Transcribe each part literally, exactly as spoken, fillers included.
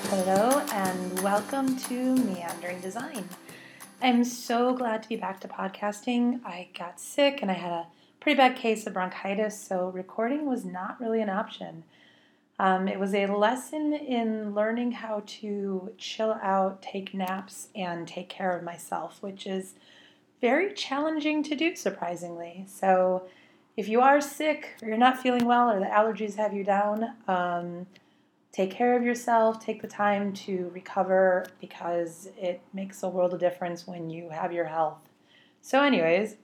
Hello and welcome to Meandering Design. I'm so glad to be back to podcasting. I got sick and I had a pretty bad case of bronchitis, so recording was not really an option. Um, it was a lesson in learning how to chill out, take naps, and take care of myself, which is very challenging to do, surprisingly. So if you are sick or you're not feeling well or the allergies have you down, um, take care of yourself, take the time to recover because it makes a world of difference when you have your health. So, anyways,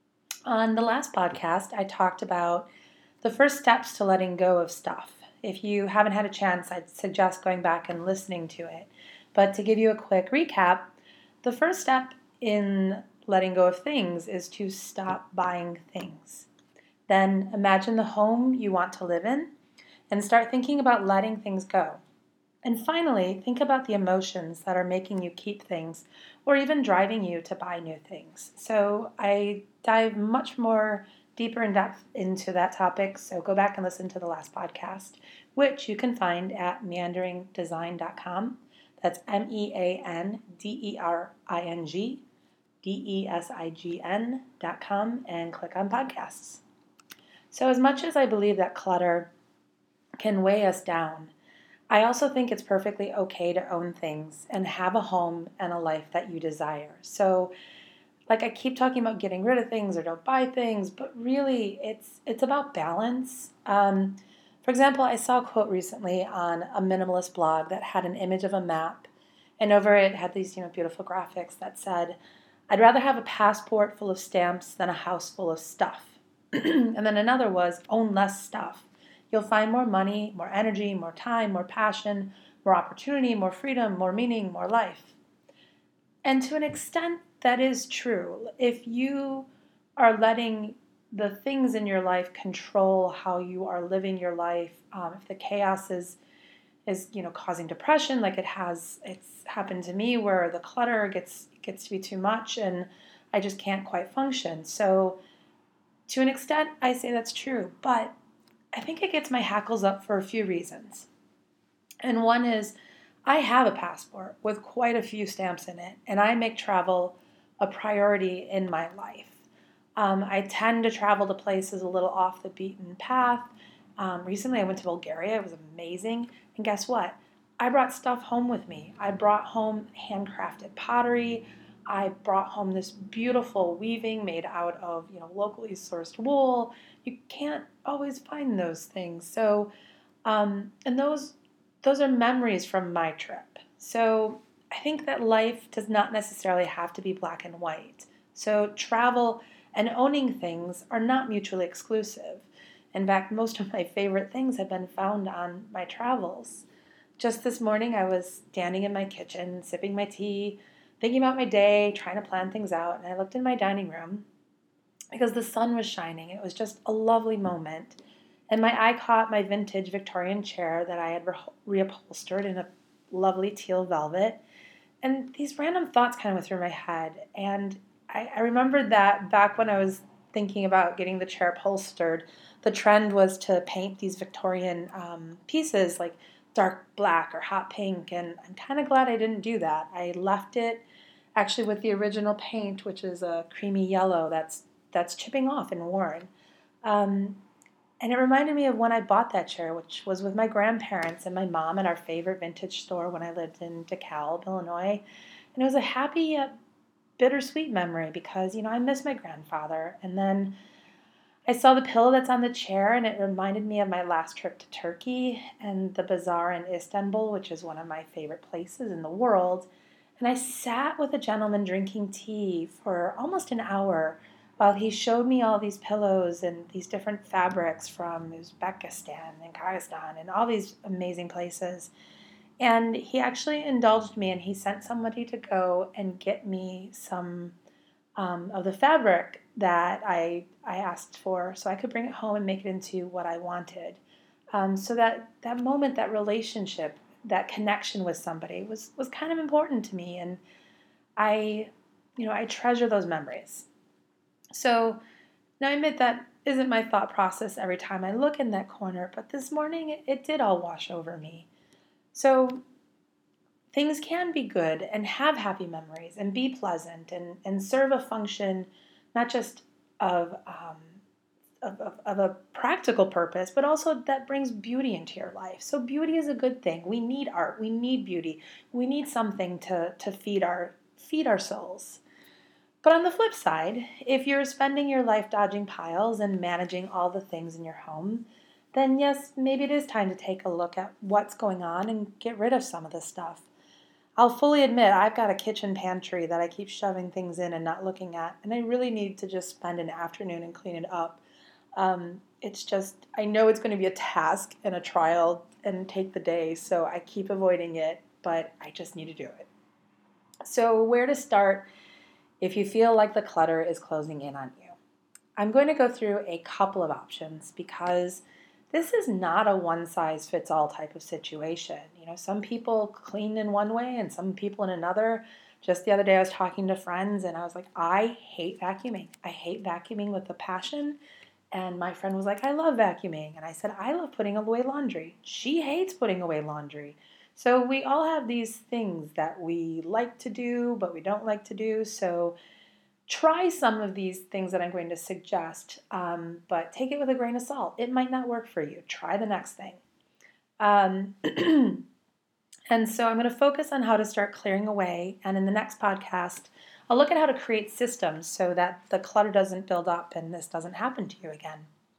on the last podcast, I talked about the first steps to letting go of stuff. If you haven't had a chance, I'd suggest going back and listening to it. But to give you a quick recap, the first step in letting go of things is to stop buying things. Then imagine the home you want to live in and start thinking about letting things go. And finally, think about the emotions that are making you keep things or even driving you to buy new things. So I dive much more deeper in depth into that topic, so go back and listen to the last podcast, which you can find at meandering design dot com. That's M E A N D E R I N G D E S I G N dot com and click on podcasts. So as much as I believe that clutter can weigh us down, I also think it's perfectly okay to own things and have a home and a life that you desire. So, like I keep talking about getting rid of things or don't buy things, but really it's it's about balance. Um, for example, I saw a quote recently on a minimalist blog that had an image of a map, and over it had these you know beautiful graphics that said, "I'd rather have a passport full of stamps than a house full of stuff." And then another was, "Own less stuff. You'll find more money, more energy, more time, more passion, more opportunity, more freedom, more meaning, more life." And to an extent, that is true. If you are letting the things in your life control how you are living your life, um, if the chaos is is you know causing depression, like it has, it's happened to me, where the clutter gets gets to be too much and I just can't quite function. So to an extent, I say that's true, but I think it gets my hackles up for a few reasons. And one is I have a passport with quite a few stamps in it, and I make travel a priority in my life. Um, I tend to travel to places a little off the beaten path. Um, recently, I went to Bulgaria. It was amazing. And guess what? I brought stuff home with me. I brought home handcrafted pottery. I brought home this beautiful weaving made out of, you know, locally sourced wool. You can't always find those things. So, um, and those those are memories from my trip. So I think that life does not necessarily have to be black and white. So travel and owning things are not mutually exclusive. In fact, most of my favorite things have been found on my travels. Just this morning, I was standing in my kitchen, sipping my tea, thinking about my day, trying to plan things out, and I looked in my dining room because the sun was shining. It was just a lovely moment. And my eye caught my vintage Victorian chair that I had re- reupholstered in a lovely teal velvet. And these random thoughts kind of went through my head. And I, I remembered that back when I was thinking about getting the chair upholstered, the trend was to paint these Victorian um, pieces like dark black or hot pink. And I'm kind of glad I didn't do that. I left it actually with the original paint, which is a creamy yellow that's that's chipping off and worn. Um, and it reminded me of when I bought that chair, which was with my grandparents and my mom at our favorite vintage store when I lived in DeKalb, Illinois. And it was a happy yet bittersweet memory because, you know, I miss my grandfather. And then I saw the pillow that's on the chair and it reminded me of my last trip to Turkey and the bazaar in Istanbul, which is one of my favorite places in the world. And I sat with a gentleman drinking tea for almost an hour while he showed me all these pillows and these different fabrics from Uzbekistan and Kyrgyzstan and all these amazing places. And he actually indulged me and he sent somebody to go and get me some um, of the fabric that I, I asked for so I could bring it home and make it into what I wanted. Um, so that, that moment, that relationship, that connection with somebody was, was kind of important to me. And I, you know, I treasure those memories. So now I admit that isn't my thought process every time I look in that corner, but this morning it, it did all wash over me. So things can be good and have happy memories and be pleasant and, and serve a function not just of, um, of, of, of a practical purpose, but also that brings beauty into your life. So beauty is a good thing. We need art. We need beauty. We need something to, to feed our feed our souls. But on the flip side, if you're spending your life dodging piles and managing all the things in your home, then yes, maybe it is time to take a look at what's going on and get rid of some of this stuff. I'll fully admit I've got a kitchen pantry that I keep shoving things in and not looking at, and I really need to just spend an afternoon and clean it up. Um, it's just, I know it's going to be a task and a trial and take the day, so I keep avoiding it, but I just need to do it. So where to start if you feel like the clutter is closing in on you? I'm going to go through a couple of options because this is not a one-size-fits-all type of situation. You know, some people clean in one way and some people in another. Just the other day I was talking to friends and I was like, I hate vacuuming. I hate vacuuming with a passion. And my friend was like, I love vacuuming. And I said, I love putting away laundry. She hates putting away laundry. So we all have these things that we like to do, but we don't like to do. So try some of these things that I'm going to suggest, um, but take it with a grain of salt. It might not work for you. Try the next thing. Um, and so I'm going to focus on how to start clearing away. And in the next podcast, I'll look at how to create systems so that the clutter doesn't build up and this doesn't happen to you again.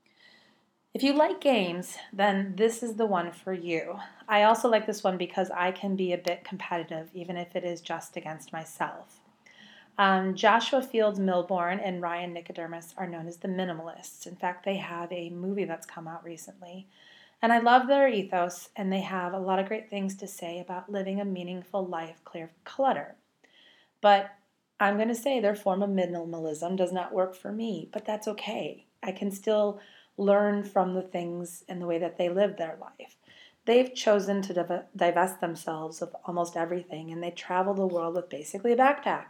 If you like games, then this is the one for you. I also like this one because I can be a bit competitive, even if it is just against myself. Um, Joshua Fields Millborn and Ryan Nicodemus are known as the minimalists. In fact, they have a movie that's come out recently. And I love their ethos, and they have a lot of great things to say about living a meaningful life clear of clutter. But I'm going to say their form of minimalism does not work for me, but that's okay. I can still learn from the things and the way that they live their life. They've chosen to div- divest themselves of almost everything, and they travel the world with basically a backpack.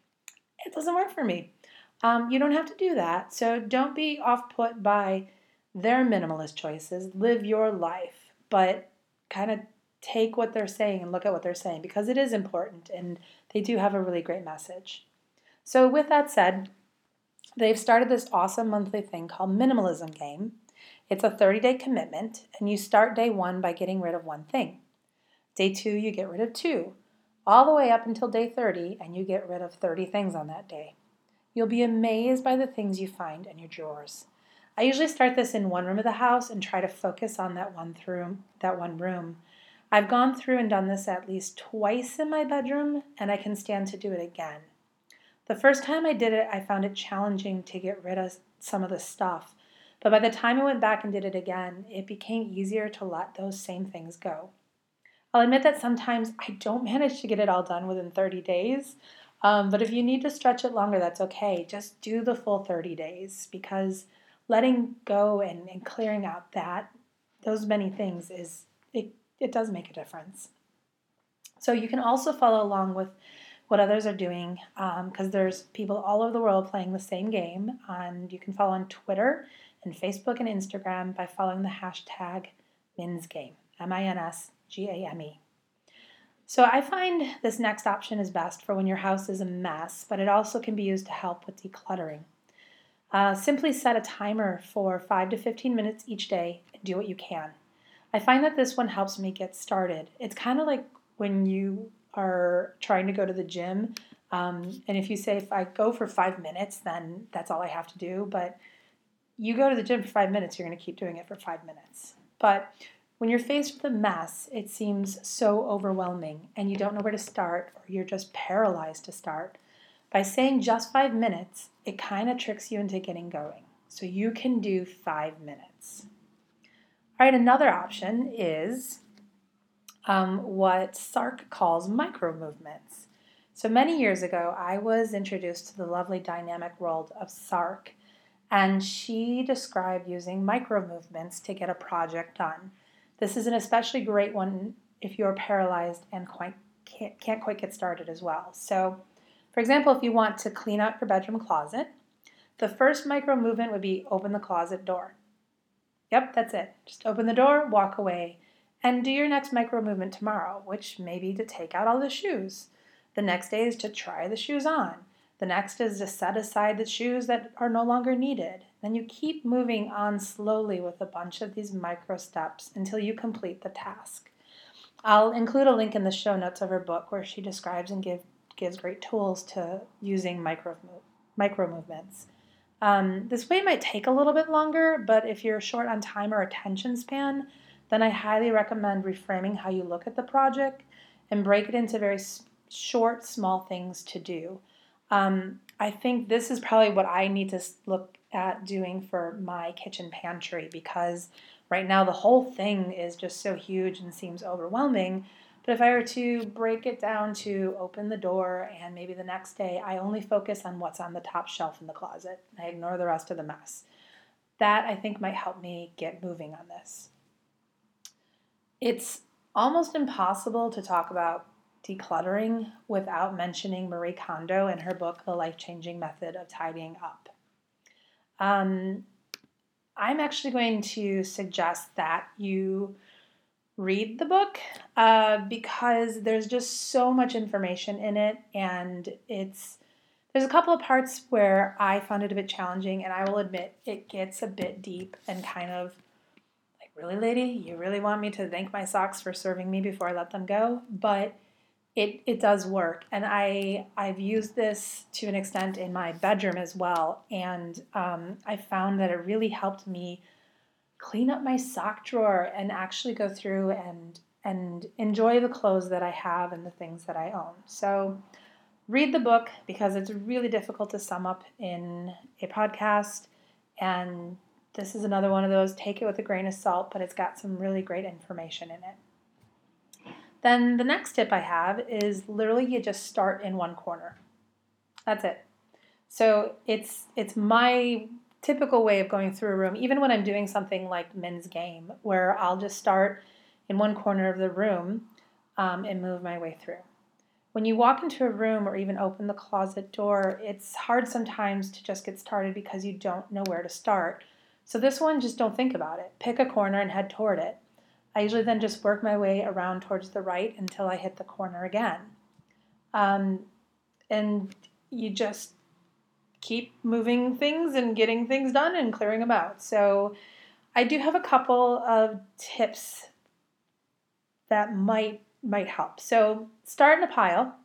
It doesn't work for me. Um, you don't have to do that, so don't be off-put by their minimalist choices. Live your life, but kind of take what they're saying and look at what they're saying because it is important, and they do have a really great message. So with that said, they've started this awesome monthly thing called Minimalism Game. It's a thirty-day commitment, and you start day one by getting rid of one thing. Day two, you get rid of two, all the way up until day thirty, and you get rid of thirty things on that day. You'll be amazed by the things you find in your drawers. I usually start this in one room of the house and try to focus on that one room, that one room. I've gone through and done this at least twice in my bedroom, and I can stand to do it again. The first time I did it, I found it challenging to get rid of some of the stuff. But by the time I went back and did it again, it became easier to let those same things go. I'll admit that sometimes I don't manage to get it all done within thirty days. Um, but if you need to stretch it longer, that's okay. Just do the full thirty days because letting go and, and clearing out that, those many things, is it, it does make a difference. So you can also follow along with what others are doing because um, there's people all over the world playing the same game. And you can follow on Twitter and Facebook and Instagram by following the hashtag MinsGame, M I N S G A M E. So I find this next option is best for when your house is a mess, but it also can be used to help with decluttering. Uh, simply set a timer for five to fifteen minutes each day and do what you can. I find that this one helps me get started. It's kind of like when you are trying to go to the gym, um, and if you say, if I go for five minutes, then that's all I have to do, but you go to the gym for five minutes, you're going to keep doing it for five minutes. But when you're faced with a mess, it seems so overwhelming and you don't know where to start or you're just paralyzed to start. By saying just five minutes, it kind of tricks you into getting going. So you can do five minutes. All right, another option is um, what Sark calls micro movements. So many years ago, I was introduced to the lovely dynamic world of Sark, and she described using micro movements to get a project done. This is an especially great one if you're paralyzed and quite can't, can't quite get started as well. So, for example, if you want to clean out your bedroom closet, the first micro movement would be open the closet door. Yep, that's it. Just open the door, walk away, And do your next micro movement tomorrow, which may be to take out all the shoes. The next day is to try the shoes on. The next is to set aside the shoes that are no longer needed. Then you keep moving on slowly with a bunch of these micro steps until you complete the task. I'll include a link in the show notes of her book where she describes and give, gives great tools to using micro, micro movements. Um, this way might take a little bit longer, but if you're short on time or attention span, then I highly recommend reframing how you look at the project and break it into very short, small things to do. Um, I think this is probably what I need to look at doing for my kitchen pantry, because right now the whole thing is just so huge and seems overwhelming. But if I were to break it down to open the door and maybe the next day I only focus on what's on the top shelf in the closet, I ignore the rest of the mess, that I think might help me get moving on this. It's almost impossible to talk about decluttering without mentioning Marie Kondo and her book, The Life-Changing Method of Tidying Up. Um, I'm actually going to suggest that you read the book uh, because there's just so much information in it, and it's there's a couple of parts where I found it a bit challenging, and I will admit it gets a bit deep and kind of like, really, lady, you really want me to thank my socks for serving me before I let them go? But it it does work, and I I've used this to an extent in my bedroom as well, and um, I found that it really helped me clean up my sock drawer and actually go through and and enjoy the clothes that I have and the things that I own. So read the book because it's really difficult to sum up in a podcast, and this is another one of those, take it with a grain of salt, but it's got some really great information in it. Then the next tip I have is literally you just start in one corner. That's it. So it's it's my typical way of going through a room, even when I'm doing something like men's game, where I'll just start in one corner of the room um, and move my way through. When you walk into a room or even open the closet door, it's hard sometimes to just get started because you don't know where to start. So this one, just don't think about it. Pick a corner and head toward it. I usually then just work my way around towards the right until I hit the corner again. Um, and you just keep moving things and getting things done and clearing them out. So I do have a couple of tips that might might help. So start in a pile.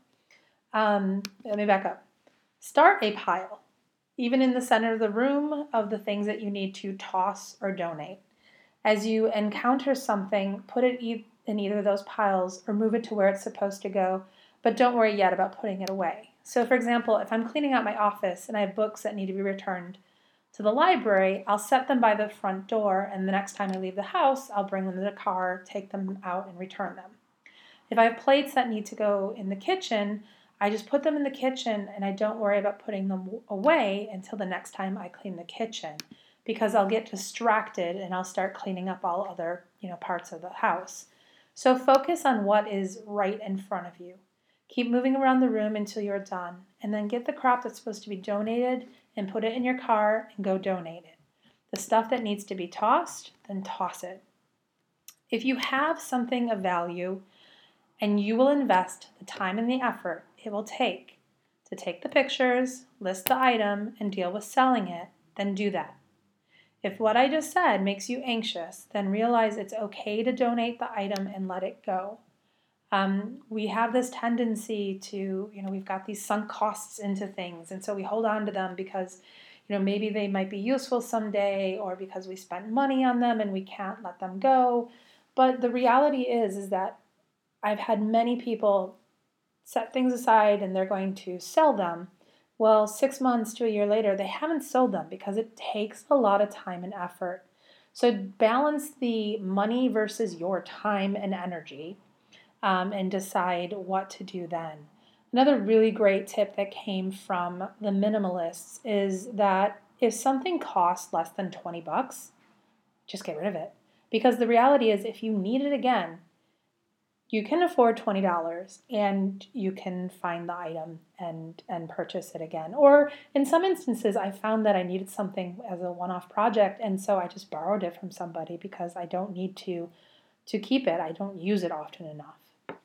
Um, let me back up. Start a pile, even in the center of the room, of the things that you need to toss or donate. As you encounter something, put it in either of those piles or move it to where it's supposed to go, but don't worry yet about putting it away. So for example, if I'm cleaning out my office and I have books that need to be returned to the library, I'll set them by the front door, and the next time I leave the house, I'll bring them to the car, take them out, and return them. If I have plates that need to go in the kitchen, I just put them in the kitchen and I don't worry about putting them away until the next time I clean the kitchen, because I'll get distracted and I'll start cleaning up all other, you know, parts of the house. So focus on what is right in front of you. Keep moving around the room until you're done, and then get the crap that's supposed to be donated and put it in your car and go donate it. The stuff that needs to be tossed, then toss it. If you have something of value and you will invest the time and the effort it will take to take the pictures, list the item, and deal with selling it, then do that. If what I just said makes you anxious, then realize it's okay to donate the item and let it go. Um, we have this tendency to, you know, we've got these sunk costs into things, and so we hold on to them because, you know, maybe they might be useful someday, or because we spent money on them and we can't let them go. But the reality is, is that I've had many people set things aside and they're going to sell them. Well, six months to a year later, they haven't sold them because it takes a lot of time and effort. So balance the money versus your time and energy. Um, and decide what to do then. Another really great tip that came from the minimalists is that if something costs less than twenty bucks, just get rid of it. Because the reality is, if you need it again, you can afford twenty dollars and you can find the item and, and purchase it again. Or in some instances, I found that I needed something as a one-off project, and so I just borrowed it from somebody because I don't need to to keep it. I don't use it often enough.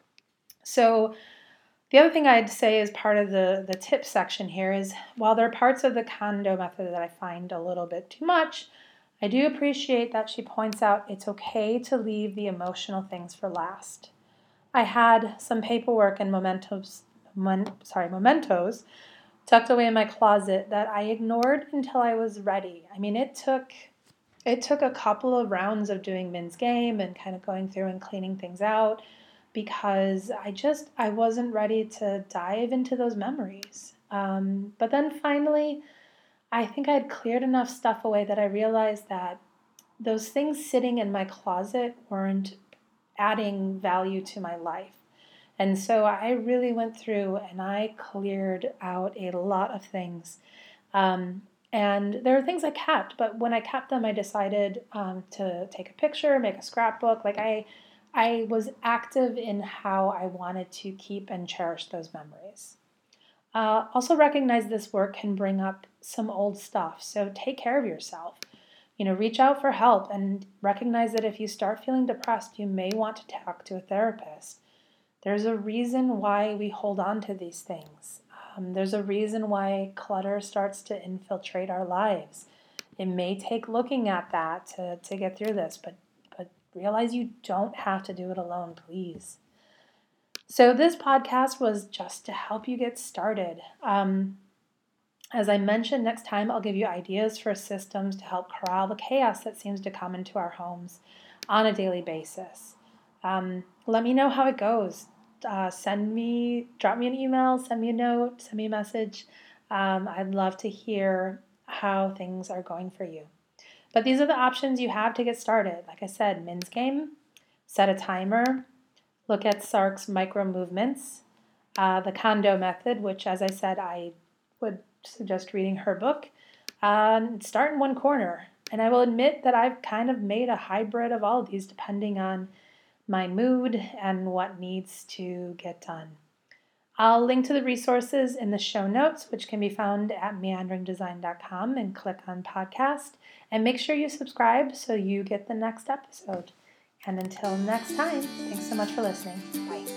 So the other thing I'd say as part of the, the tip section here is while there are parts of the Kondo method that I find a little bit too much, I do appreciate that she points out it's okay to leave the emotional things for last. I had some paperwork and mementos, mon, sorry, mementos tucked away in my closet that I ignored until I was ready. I mean, it took it took a couple of rounds of doing Min's game and kind of going through and cleaning things out because I just, I wasn't ready to dive into those memories. Um, but then finally, I think I had cleared enough stuff away that I realized that those things sitting in my closet weren't adding value to my life. And so I really went through and I cleared out a lot of things. Um, and there are things I kept, but when I kept them, I decided um, to take a picture, make a scrapbook. Like I, I was active in how I wanted to keep and cherish those memories. Uh, also recognize this work can bring up some old stuff, so take care of yourself. You know, reach out for help and recognize that if you start feeling depressed, you may want to talk to a therapist. There's a reason why we hold on to these things. Um, there's a reason why clutter starts to infiltrate our lives. It may take looking at that to, to get through this, but, but realize you don't have to do it alone, please. So this podcast was just to help you get started. Um, as I mentioned, next time I'll give you ideas for systems to help corral the chaos that seems to come into our homes on a daily basis. Um, let me know how it goes. Uh, send me, drop me an email, send me a note, send me a message. Um, I'd love to hear how things are going for you. But these are the options you have to get started. Like I said, Min's game, set a timer, look at Sark's micro movements, uh, the Kondo method, which, as I said, I would suggest reading her book. Uh, start in one corner. And I will admit that I've kind of made a hybrid of all of these depending on my mood and what needs to get done. I'll link to the resources in the show notes, which can be found at meandering design dot com, and click on podcast. And make sure you subscribe so you get the next episode. And until next time, thanks so much for listening. Bye.